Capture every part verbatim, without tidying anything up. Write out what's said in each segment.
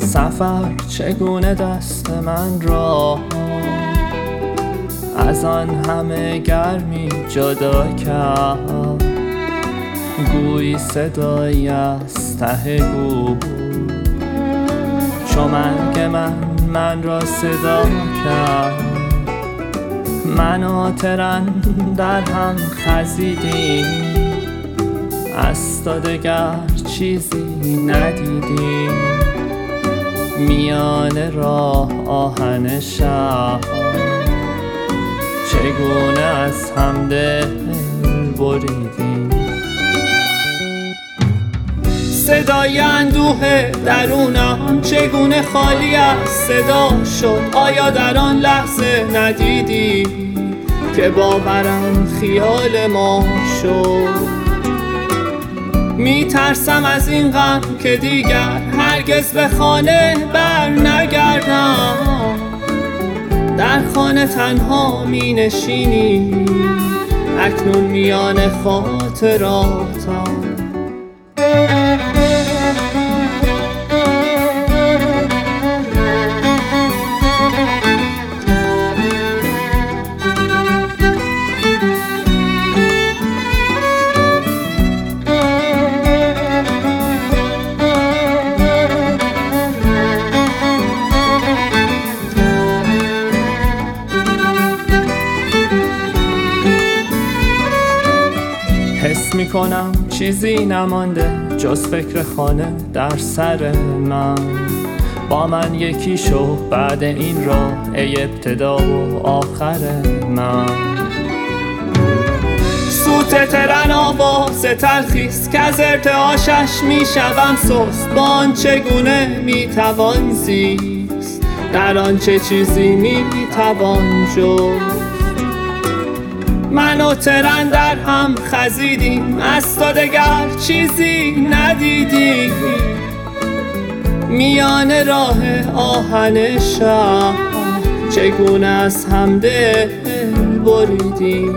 سفر چگونه دست من را از آن همه گرمی جدا کرد. گویی صدایی از ته گو چو مرگ من من را صدا کرد. من و ترن در هم خزیدیم، از تا دگر چیزی ندیدیم. میان راه آهن شب چگونه از هم دل بریدیم. صدای اندوه درونم چگونه خالی از صدا شد. آیا در آن لحظه ندیدی که باورم خیال ما شد؟ می ترسم از این غم که دیگر هرگز به خانه بر نگردم. در خانه تنها می نشینی اکنون میان خاطراتم. حس میکنم چیزی نمانده جز فکر خانه در سر من. با من یکی شو بعد این راه ای ابتدا و آخر من. سوت ترن آواز تلخیست که از ارتعاشش میشوم سست. با آن چگونه میتوان زیست، در آن چه چیزی میتوان جست. من و ترن در هم خزیدیم، از تا دگر چیزی ندیدیم. میان راه آهن شب چگونه از هم دل بریدیم.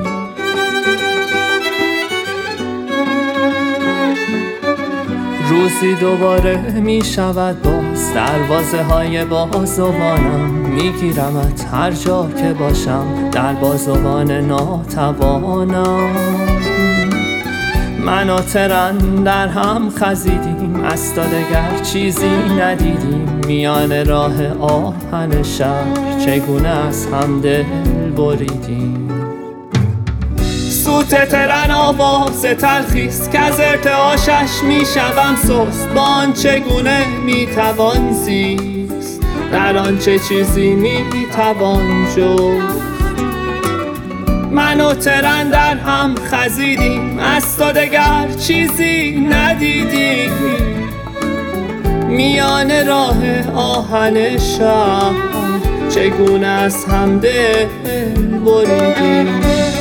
روزی دوباره می شود باز دروازه های بازوانم. می گیرمت هر جا که باشم در بازوان ناتوانم. من و ترن در هم خزیدیم، از تا دگر چیزی ندیدیم. میان راه آهن شهر چگونه از هم دل بریدیم. سوت ترن آواز تلخیست که از ارتعاشش میشوم سست. با آن چگونه میتوان زیست، در آن چه چیزی میتوان جست. من و ترن در هم خزیدیم، از تا دگر چیزی ندیدیم. میان راه آهن شب چگونه از هم دل بریدیم.